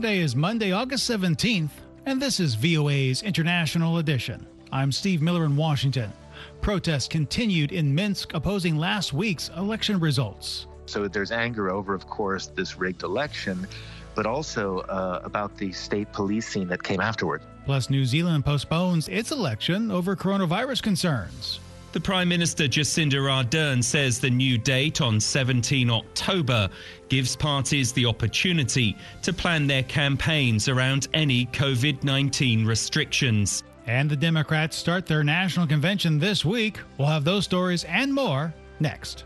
Today is Monday, August 17th, and this is VOA's International Edition. I'm Steve Miller in Washington. Protests continued in Minsk opposing last week's election results. So there's anger over, of course, this rigged election, but also about the state policing that came afterward. Plus, New Zealand postpones its election over coronavirus concerns. The Prime Minister Jacinda Ardern says the new date on 17 October gives parties the opportunity to plan their campaigns around any COVID-19 restrictions. And the Democrats start their national convention this week. We'll have those stories and more next.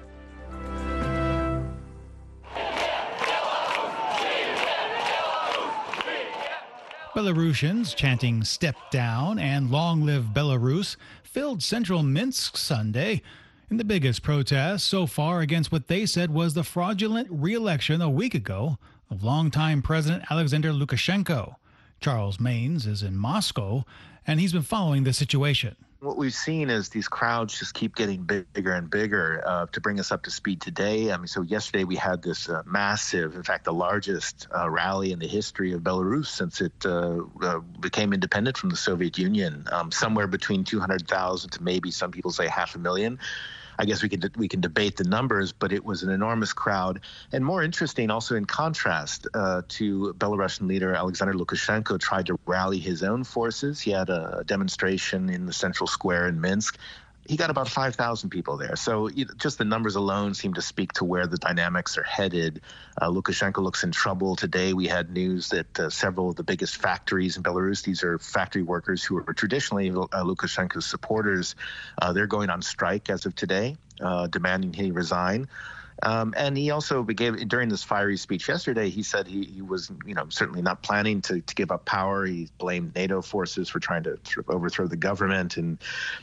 Belarusians chanting "Step Down" and "Long Live Belarus" filled central Minsk Sunday in the biggest protest so far against what they said was the fraudulent re-election a week ago of longtime President Alexander Lukashenko. Charles Maynes is in Moscow, and he's been following the situation. What we've seen is these crowds just keep getting bigger and bigger. To bring us up to speed today, so yesterday we had this massive, in fact, the largest rally in the history of Belarus since it became independent from the Soviet Union, somewhere between 200,000 to maybe some people say 500,000. I guess we can debate the numbers, but it was an enormous crowd. And more interesting, also in contrast to Belarusian leader Alexander Lukashenko tried to rally his own forces. He had a demonstration in the central square in Minsk. He got about 5,000 people there. So just the numbers alone seem to speak to where the dynamics are headed. Lukashenko looks in trouble. Today we had news that several of the biggest factories in Belarus, these are factory workers who are traditionally Lukashenko's supporters, they're going on strike as of today, demanding he resign. And he also during this fiery speech yesterday, he said he was, certainly not planning to give up power. He blamed NATO forces for trying to sort of overthrow the government and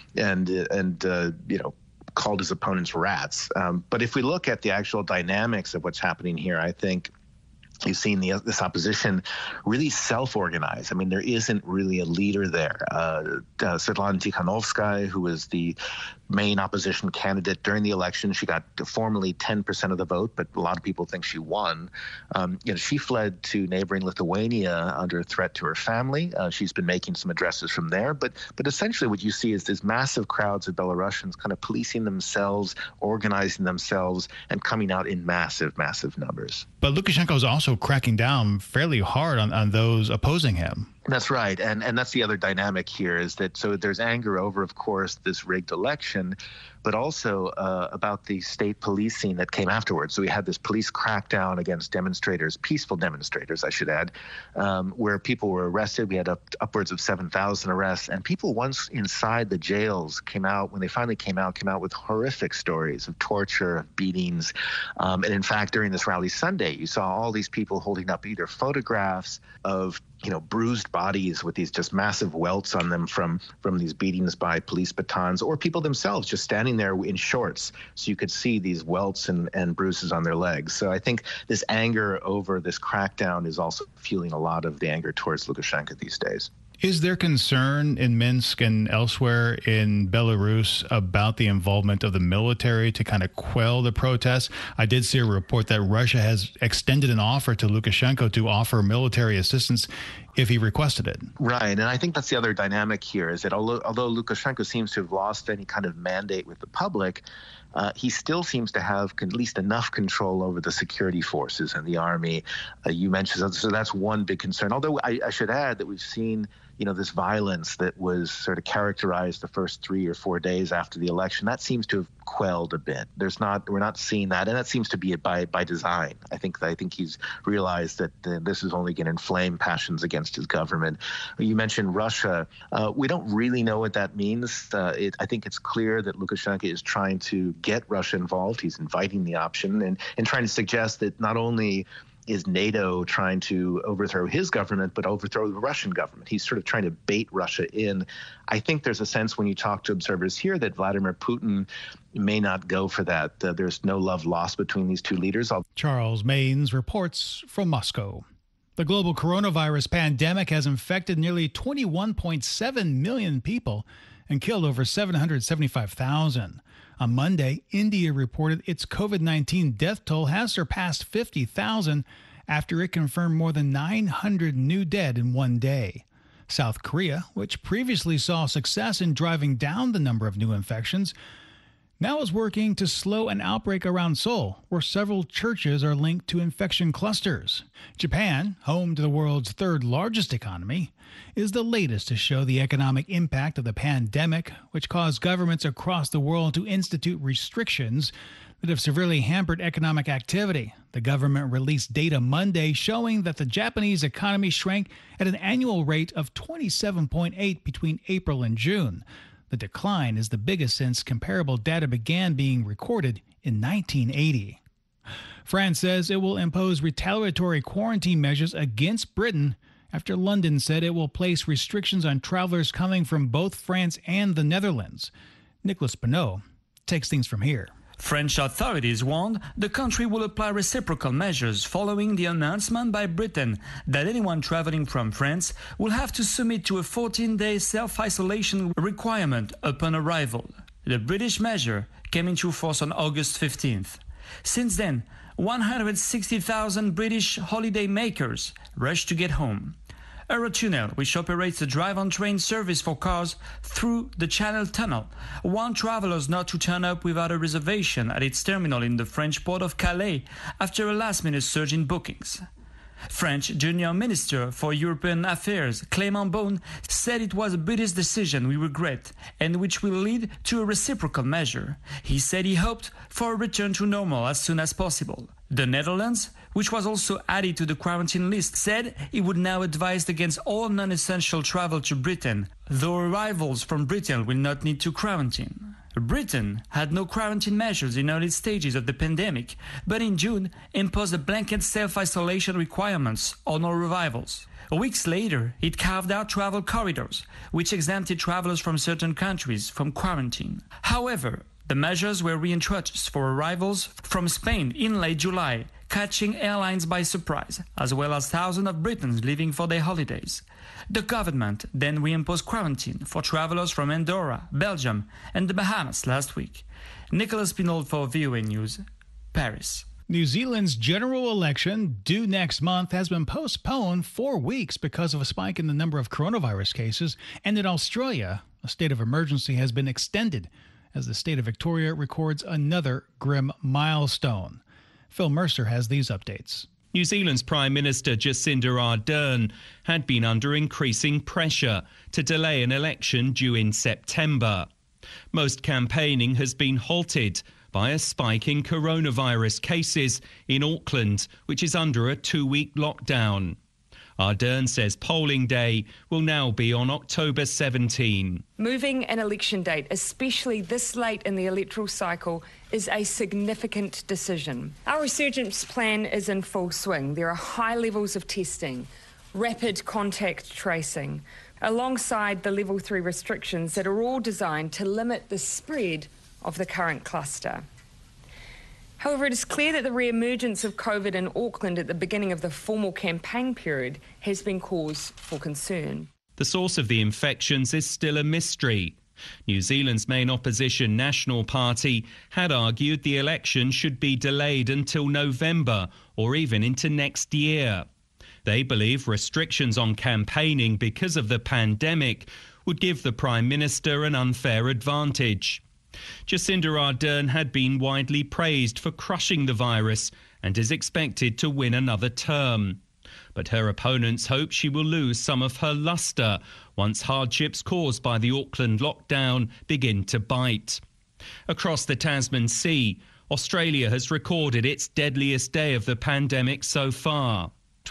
called his opponents rats. But if we look at the actual dynamics of what's happening here, I think you've seen this opposition really self-organize. There isn't really a leader there. Svetlana Tikhanovskaya, who was the main opposition candidate during the election, she got formally 10% of the vote, but a lot of people think she won. She fled to neighboring Lithuania under a threat to her family. She's been making some addresses from there. But essentially what you see is these massive crowds of Belarusians kind of policing themselves, organizing themselves, and coming out in massive, massive numbers. But Lukashenko is also cracking down fairly hard on those opposing him. That's right. And that's the other dynamic here is that so there's anger over, of course, this rigged election, but also about the state policing that came afterwards. So we had this police crackdown against demonstrators, peaceful demonstrators, I should add, where people were arrested. We had upwards of 7,000 arrests, and people once inside the jails came out, when they finally came out with horrific stories of torture, of beatings. And in fact, during this rally Sunday, you saw all these people holding up either photographs of bruised bodies with these just massive welts on them from these beatings by police batons, or people themselves just standing there in shorts so you could see these welts and bruises on their legs. So I think this anger over this crackdown is also fueling a lot of the anger towards Lukashenko these days. Is there concern in Minsk and elsewhere in Belarus about the involvement of the military to kind of quell the protests? I did see a report that Russia has extended an offer to Lukashenko to offer military assistance if he requested it. Right, and I think that's the other dynamic here is that although Lukashenko seems to have lost any kind of mandate with the public, he still seems to have at least enough control over the security forces and the army. You mentioned, so that's one big concern. Although I should add that we've seen this violence that was sort of characterized the first 3 or 4 days after the election, that seems to have quelled a bit. We're not seeing that, and that seems to be by design. I think he's realized that this is only going to inflame passions against his government. You mentioned Russia. We don't really know what that means. I think it's clear that Lukashenko is trying to get Russia involved. He's inviting the option and trying to suggest that not only is NATO trying to overthrow his government, but overthrow the Russian government. He's sort of trying to bait Russia in. I think there's a sense when you talk to observers here that Vladimir Putin may not go for that. There's no love lost between these two leaders. Charles Maynes reports from Moscow. The global coronavirus pandemic has infected nearly 21.7 million people and killed over 775,000. On Monday, India reported its COVID-19 death toll has surpassed 50,000 after it confirmed more than 900 new dead in one day. South Korea, which previously saw success in driving down the number of new infections, now is working to slow an outbreak around Seoul, where several churches are linked to infection clusters. Japan, home to the world's third largest economy, is the latest to show the economic impact of the pandemic, which caused governments across the world to institute restrictions that have severely hampered economic activity. The government released data Monday showing that the Japanese economy shrank at an annual rate of 27.8% between April and June. The decline is the biggest since comparable data began being recorded in 1980. France says it will impose retaliatory quarantine measures against Britain after London said it will place restrictions on travelers coming from both France and the Netherlands. Nicholas Pinot takes things from here. French authorities warned the country will apply reciprocal measures following the announcement by Britain that anyone traveling from France will have to submit to a 14-day self-isolation requirement upon arrival. The British measure came into force on August 15th. Since then, 160,000 British holiday makers rushed to get home. Eurotunnel, which operates a drive-on train service for cars through the Channel Tunnel, warned travelers not to turn up without a reservation at its terminal in the French port of Calais after a last-minute surge in bookings. French Junior Minister for European Affairs, Clément Beaune, said it was a British decision we regret and which will lead to a reciprocal measure. He said he hoped for a return to normal as soon as possible. The Netherlands, which was also added to the quarantine list, said it would now advise against all non-essential travel to Britain, though arrivals from Britain will not need to quarantine. Britain had no quarantine measures in early stages of the pandemic, but in June imposed a blanket self-isolation requirements on all arrivals. Weeks later, it carved out travel corridors, which exempted travelers from certain countries from quarantine. However, the measures were reintroduced for arrivals from Spain in late July, catching airlines by surprise, as well as thousands of Britons leaving for their holidays. The government then reimposed quarantine for travelers from Andorra, Belgium, and the Bahamas last week. Nicholas Pinot for VOA News, Paris. New Zealand's general election, due next month, has been postponed 4 weeks because of a spike in the number of coronavirus cases. And in Australia, a state of emergency has been extended as the state of Victoria records another grim milestone. Phil Mercer has these updates. New Zealand's Prime Minister Jacinda Ardern had been under increasing pressure to delay an election due in September. Most campaigning has been halted by a spike in coronavirus cases in Auckland, which is under a 2-week lockdown. Ardern says polling day will now be on October 17. Moving an election date, especially this late in the electoral cycle, is a significant decision. Our resurgence plan is in full swing. There are high levels of testing, rapid contact tracing, alongside the level 3 restrictions that are all designed to limit the spread of the current cluster. However, it is clear that the re-emergence of COVID in Auckland at the beginning of the formal campaign period has been cause for concern. The source of the infections is still a mystery. New Zealand's main opposition National Party had argued the election should be delayed until November or even into next year. They believe restrictions on campaigning because of the pandemic would give the Prime Minister an unfair advantage. Jacinda Ardern had been widely praised for crushing the virus and is expected to win another term. But her opponents hope she will lose some of her lustre once hardships caused by the Auckland lockdown begin to bite. Across the Tasman Sea, Australia has recorded its deadliest day of the pandemic so far.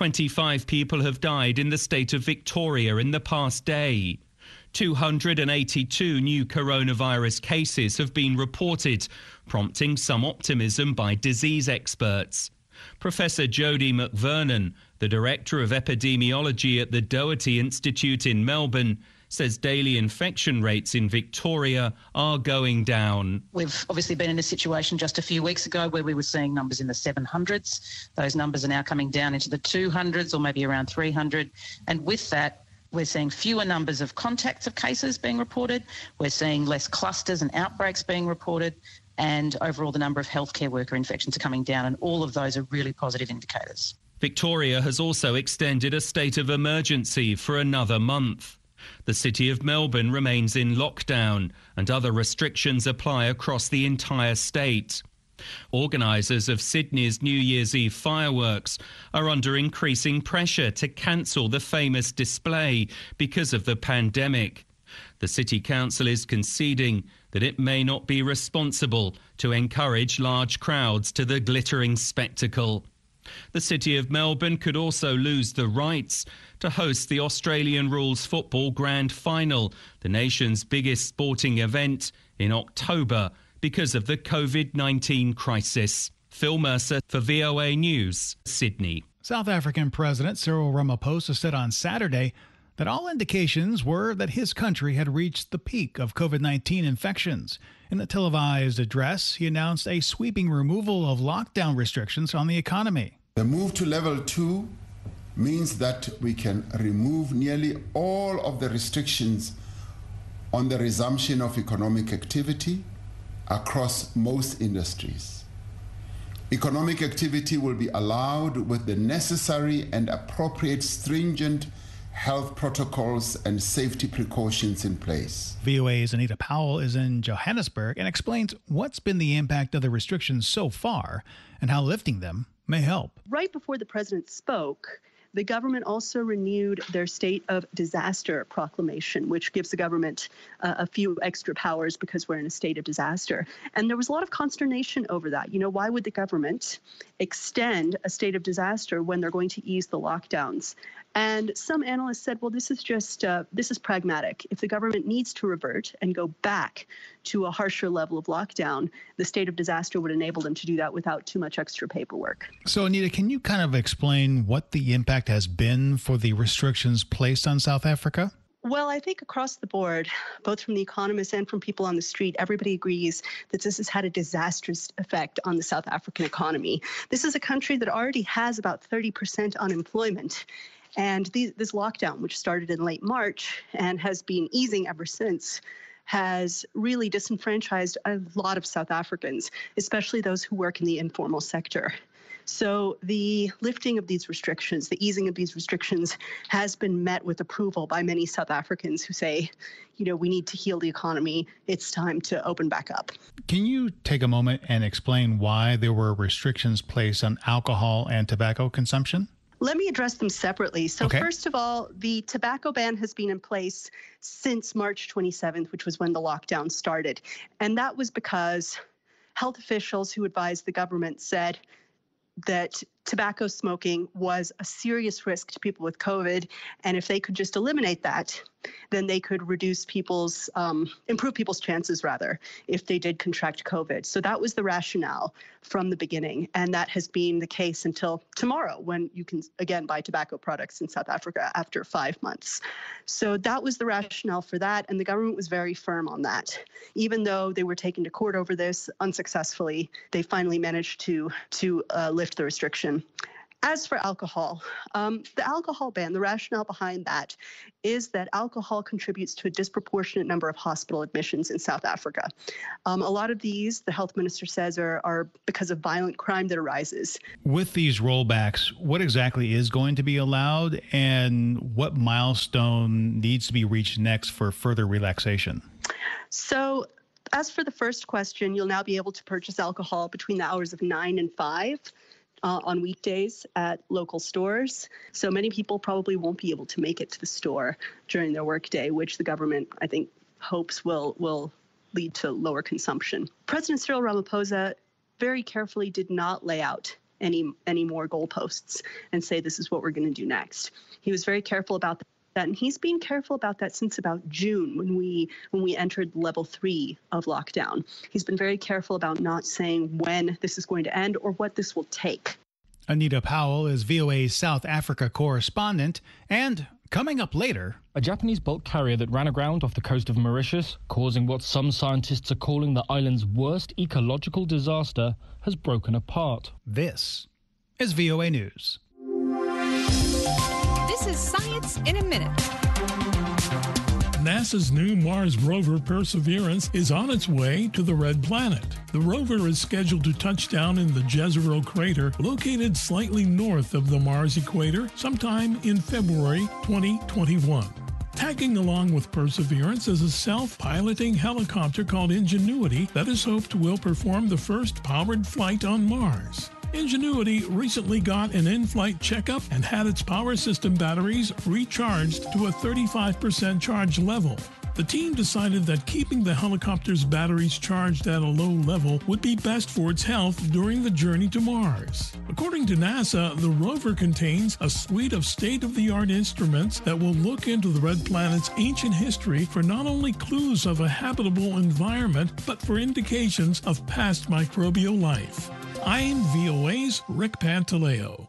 25 people have died in the state of Victoria in the past day. 282 new coronavirus cases have been reported, prompting some optimism by disease experts. Professor Jodie McVernon, the Director of Epidemiology at the Doherty Institute in Melbourne, says daily infection rates in Victoria are going down. We've obviously been in a situation just a few weeks ago where we were seeing numbers in the 700s. Those numbers are now coming down into the 200s or maybe around 300. And with that, we're seeing fewer numbers of contacts of cases being reported. We're seeing less clusters and outbreaks being reported. And overall, the number of healthcare worker infections are coming down. And all of those are really positive indicators. Victoria has also extended a state of emergency for another month. The city of Melbourne remains in lockdown and other restrictions apply across the entire state. Organisers of Sydney's New Year's Eve fireworks are under increasing pressure to cancel the famous display because of the pandemic. The City Council is conceding that it may not be responsible to encourage large crowds to the glittering spectacle. The City of Melbourne could also lose the rights to host the Australian Rules Football Grand Final, the nation's biggest sporting event, in October because of the COVID-19 crisis. Phil Mercer for VOA News, Sydney. South African President Cyril Ramaphosa said on Saturday that all indications were that his country had reached the peak of COVID-19 infections. In a televised address, he announced a sweeping removal of lockdown restrictions on the economy. The move to level 2 means that we can remove nearly all of the restrictions on the resumption of economic activity across most industries. Economic activity will be allowed with the necessary and appropriate stringent health protocols and safety precautions in place. VOA's Anita Powell is in Johannesburg and explains what's been the impact of the restrictions so far and how lifting them may help. Right before the president spoke, the government also renewed their state of disaster proclamation, which gives the government a few extra powers because we're in a state of disaster. And there was a lot of consternation over that. You know, why would the government extend a state of disaster when they're going to ease the lockdowns? And some analysts said, well, this is pragmatic. If the government needs to revert and go back to a harsher level of lockdown, the state of disaster would enable them to do that without too much extra paperwork. So, Anita, can you kind of explain what the impact has been for the restrictions placed on South Africa? Well, I think across the board, both from the economists and from people on the street, everybody agrees that this has had a disastrous effect on the South African economy. This is a country that already has about 30% unemployment. And this lockdown, which started in late March and has been easing ever since, has really disenfranchised a lot of South Africans, especially those who work in the informal sector. So the lifting of these restrictions, the easing of these restrictions has been met with approval by many South Africans who say, you know, we need to heal the economy. It's time to open back up. Can you take a moment and explain why there were restrictions placed on alcohol and tobacco consumption? Let me address them separately. So First of all, the tobacco ban has been in place since March 27th, which was when the lockdown started. And that was because health officials who advised the government said that tobacco smoking was a serious risk to people with COVID. And if they could just eliminate that, then they could reduce improve people's chances, rather, if they did contract COVID. So that was the rationale from the beginning. And that has been the case until tomorrow, when you can, again, buy tobacco products in South Africa after 5 months. So that was the rationale for that. And the government was very firm on that. Even though they were taken to court over this unsuccessfully, they finally managed to lift the restriction. As for alcohol, the alcohol ban, the rationale behind that is that alcohol contributes to a disproportionate number of hospital admissions in South Africa. A lot of these, the health minister says, are because of violent crime that arises. With these rollbacks, what exactly is going to be allowed and what milestone needs to be reached next for further relaxation? So, as for the first question, you'll now be able to purchase alcohol between the hours of 9 and 5. On weekdays at local stores. So many people probably won't be able to make it to the store during their workday, which the government, I think, hopes will lead to lower consumption. President Cyril Ramaphosa very carefully did not lay out any more goalposts and say this is what we're going to do next. He was very careful about that. And he's been careful about that since about June when we entered level 3 of lockdown. He's been very careful about not saying when this is going to end or what this will take. Anita Powell is VOA's South Africa correspondent. And coming up later, a Japanese bulk carrier that ran aground off the coast of Mauritius, causing what some scientists are calling the island's worst ecological disaster, has broken apart. This is VOA News. This is Science in a Minute. NASA's new Mars rover Perseverance is on its way to the Red Planet. The rover is scheduled to touch down in the Jezero crater, located slightly north of the Mars equator, sometime in February 2021. Tagging along with Perseverance is a self-piloting helicopter called Ingenuity that is hoped will perform the first powered flight on Mars. Ingenuity recently got an in-flight checkup and had its power system batteries recharged to a 35% charge level. The team decided that keeping the helicopter's batteries charged at a low level would be best for its health during the journey to Mars. According to NASA, the rover contains a suite of state-of-the-art instruments that will look into the Red Planet's ancient history for not only clues of a habitable environment, but for indications of past microbial life. I'm VOA's Rick Pantaleo.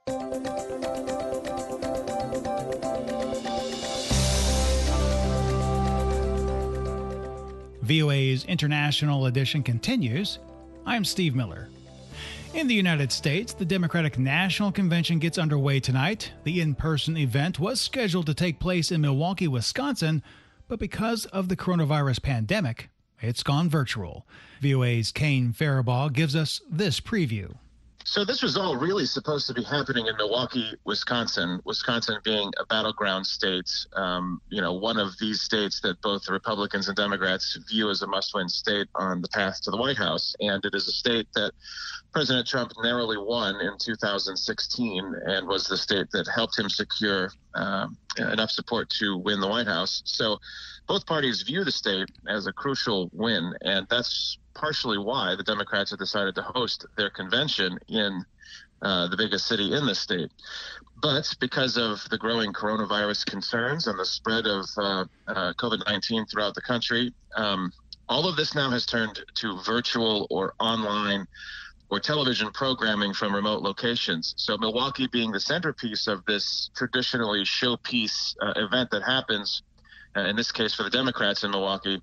VOA's International Edition continues. I'm Steve Miller. In the United States, the Democratic National Convention gets underway tonight. The in-person event was scheduled to take place in Milwaukee, Wisconsin, but because of the coronavirus pandemic, it's gone virtual. VOA's Kane Faribaugh gives us this preview. So this was all really supposed to be happening in Milwaukee, Wisconsin, Wisconsin being a battleground state, one of these states that both the Republicans and Democrats view as a must-win state on the path to the White House. And it is a state that President Trump narrowly won in 2016 and was the state that helped him secure enough support to win the White House. So both parties view the state as a crucial win, and that's partially why the Democrats have decided to host their convention in the biggest city in the state. But because of the growing coronavirus concerns and the spread of COVID-19 throughout the country, all of this now has turned to virtual or online or television programming from remote locations. So Milwaukee being the centerpiece of this traditionally showpiece event that happens, in this case for the Democrats in Milwaukee,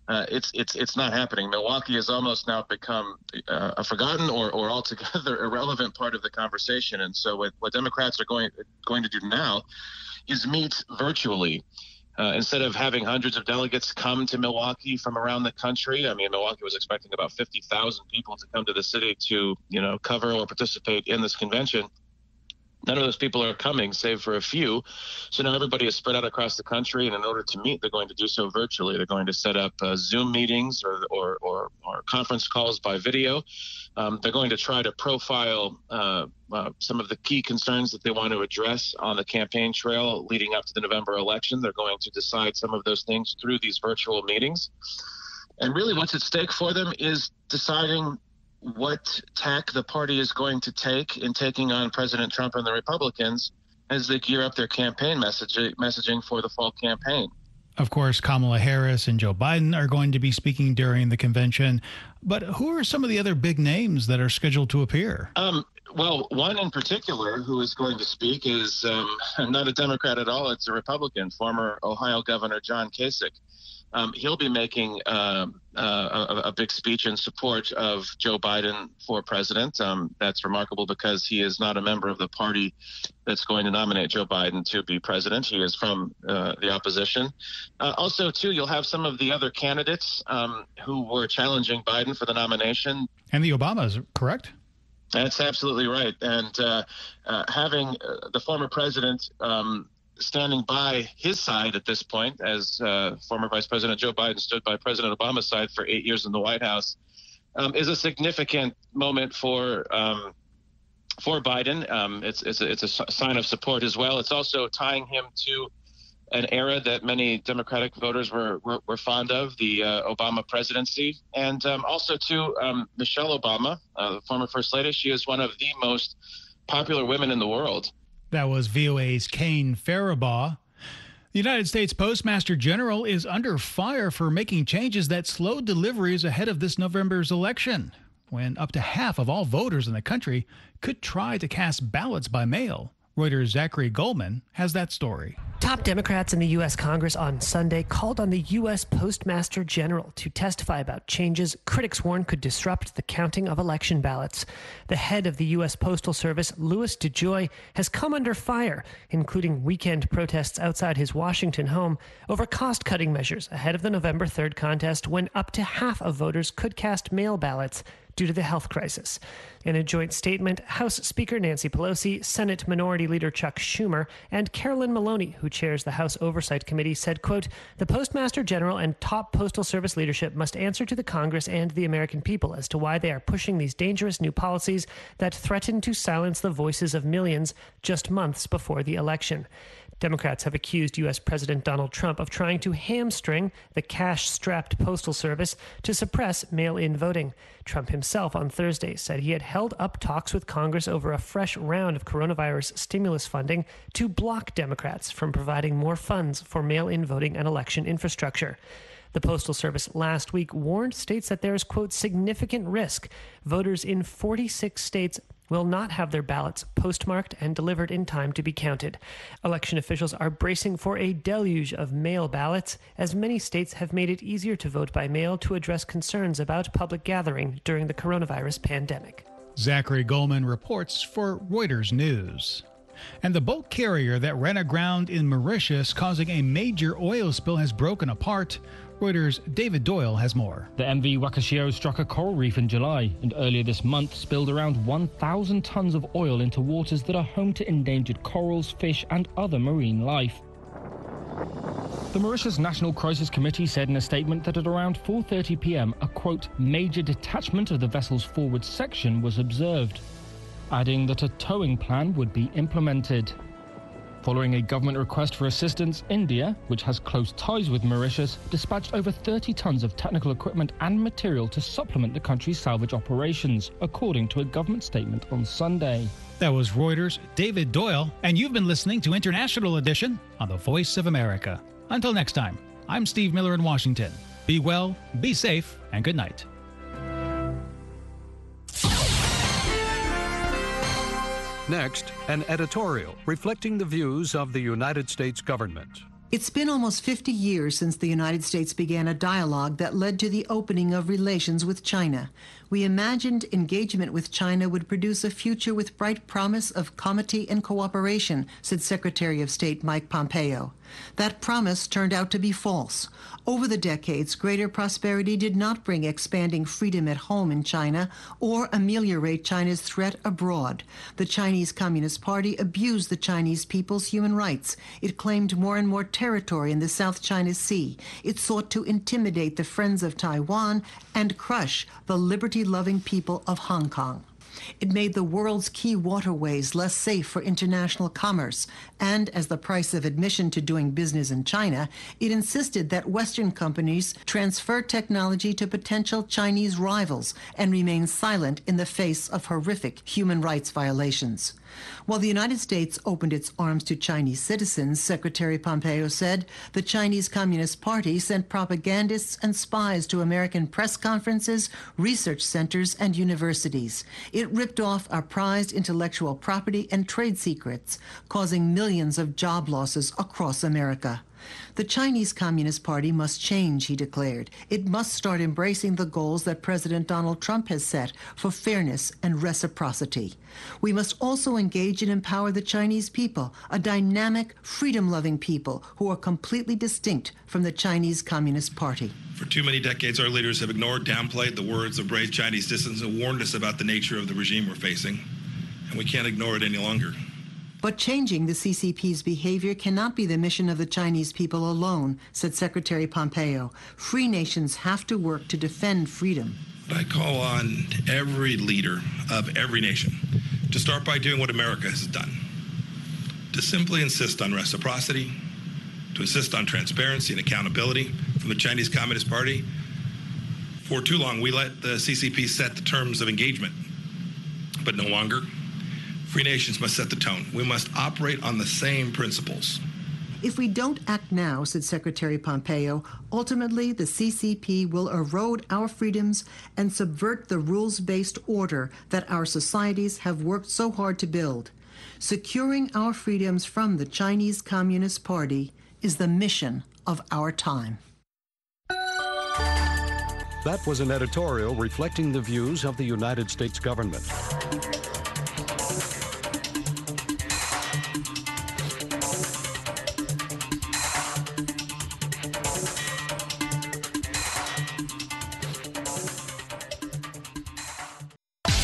it's not happening. Milwaukee has almost now become a forgotten or altogether irrelevant part of the conversation. And so what Democrats are going to do now is meet virtually. Instead of having hundreds of delegates come to Milwaukee from around the country. I mean, Milwaukee was expecting about 50,000 people to come to the city to, cover or participate in this convention. None of those people are coming, save for a few. So now everybody is spread out across the country, and in order to meet, they're going to do so virtually. They're going to set up Zoom meetings or conference calls by video. They're going to try to profile some of the key concerns that they want to address on the campaign trail leading up to the November election. They're going to decide some of those things through these virtual meetings. And really what's at stake for them is deciding what tack the party is going to take in taking on President Trump and the Republicans as they gear up their campaign messaging for the fall campaign. Of course, Kamala Harris and Joe Biden are going to be speaking during the convention. But who are some of the other big names that are scheduled to appear? Well, one in particular who is going to speak is not a Democrat at all. It's a Republican, former Ohio Governor John Kasich. He'll be making a big speech in support of Joe Biden for president. That's remarkable because he is not a member of the party that's going to nominate Joe Biden to be president. He is from the opposition. Also, too, you'll have some of the other candidates who were challenging Biden for the nomination. And the Obamas, correct? That's absolutely right. And having the former president standing by his side at this point, as former Vice President Joe Biden stood by President Obama's side for 8 years in the White House, is a significant moment for Biden. It's a sign of support as well. It's also tying him to an era that many Democratic voters were fond of, the Obama presidency, and also to Michelle Obama, the former First Lady. She is one of the most popular women in the world. That was VOA's Kane Faribaugh. The United States Postmaster General is under fire for making changes that slowed deliveries ahead of this November's election, when up to half of all voters in the country could try to cast ballots by mail. Reuters' Zachary Goldman has that story. Top Democrats in the U.S. Congress on Sunday called on the U.S. Postmaster General to testify about changes critics warn could disrupt the counting of election ballots. The head of the U.S. Postal Service, Louis DeJoy, has come under fire, including weekend protests outside his Washington home over cost-cutting measures ahead of the November 3rd contest when up to half of voters could cast mail ballots due to the health crisis. In a joint statement, House Speaker Nancy Pelosi, Senate Minority Leader Chuck Schumer, and Carolyn Maloney, who chairs the House Oversight Committee, said, quote, "The Postmaster General and top Postal Service leadership must answer to the Congress and the American people as to why they are pushing these dangerous new policies that threaten to silence the voices of millions just months before the election." Democrats have accused U.S. President Donald Trump of trying to hamstring the cash-strapped Postal Service to suppress mail-in voting. Trump himself on Thursday said he had held up talks with Congress over a fresh round of coronavirus stimulus funding to block Democrats from providing more funds for mail-in voting and election infrastructure. The Postal Service last week warned states that there is, quote, significant risk voters in 46 states will not have their ballots postmarked and delivered in time to be counted. Election officials are bracing for a deluge of mail ballots, as many states have made it easier to vote by mail to address concerns about public gathering during the coronavirus pandemic. Zachary Goldman reports for Reuters News. And the bulk carrier that ran aground in Mauritius, causing a major oil spill, has broken apart. Reuters' David Doyle has more. The MV Wakashio struck a coral reef in July and earlier this month spilled around 1,000 tons of oil into waters that are home to endangered corals, fish and other marine life. The Mauritius National Crisis Committee said in a statement that at around 4:30 p.m. a, quote, major detachment of the vessel's forward section was observed, adding that a towing plan would be implemented. Following a government request for assistance, India, which has close ties with Mauritius, dispatched over 30 tons of technical equipment and material to supplement the country's salvage operations, according to a government statement on Sunday. That was Reuters' David Doyle, and you've been listening to International Edition on the Voice of America. Until next time, I'm Steve Miller in Washington. Be well, be safe, and good night. Next, an editorial reflecting the views of the United States government. It's been almost 50 years since the United States began a dialogue that led to the opening of relations with China. We imagined engagement with China would produce a future with bright promise of comity and cooperation, said Secretary of State Mike Pompeo. That promise turned out to be false. Over the decades, greater prosperity did not bring expanding freedom at home in China or ameliorate China's threat abroad. The Chinese Communist Party abused the Chinese people's human rights. It claimed more and more territory in the South China Sea. It sought to intimidate the Friends of Taiwan and crush the liberty-loving people of Hong Kong. It made the world's key waterways less safe for international commerce, and as the price of admission to doing business in China, it insisted that Western companies transfer technology to potential Chinese rivals and remain silent in the face of horrific human rights violations. While the United States opened its arms to Chinese citizens, Secretary Pompeo said, the Chinese Communist Party sent propagandists and spies to American press conferences, research centers, and universities. It ripped off our prized intellectual property and trade secrets, causing millions of job losses across America. The Chinese Communist Party must change, he declared. It must start embracing the goals that President Donald Trump has set for fairness and reciprocity. We must also engage and empower the Chinese people, a dynamic, freedom-loving people who are completely distinct from the Chinese Communist Party. For too many decades, our leaders have ignored, downplayed the words of brave Chinese dissidents and warned us about the nature of the regime we're facing, and we can't ignore it any longer. But changing the CCP's behavior cannot be the mission of the Chinese people alone, said Secretary Pompeo. Free nations have to work to defend freedom. I call on every leader of every nation to start by doing what America has done, to simply insist on reciprocity, to insist on transparency and accountability from the Chinese Communist Party. For too long, we let the CCP set the terms of engagement, but no longer. Free nations must set the tone. We must operate on the same principles. If we don't act now, said Secretary Pompeo, ultimately the CCP will erode our freedoms and subvert the rules-based order that our societies have worked so hard to build. Securing our freedoms from the Chinese Communist Party is the mission of our time. That was an editorial reflecting the views of the United States government.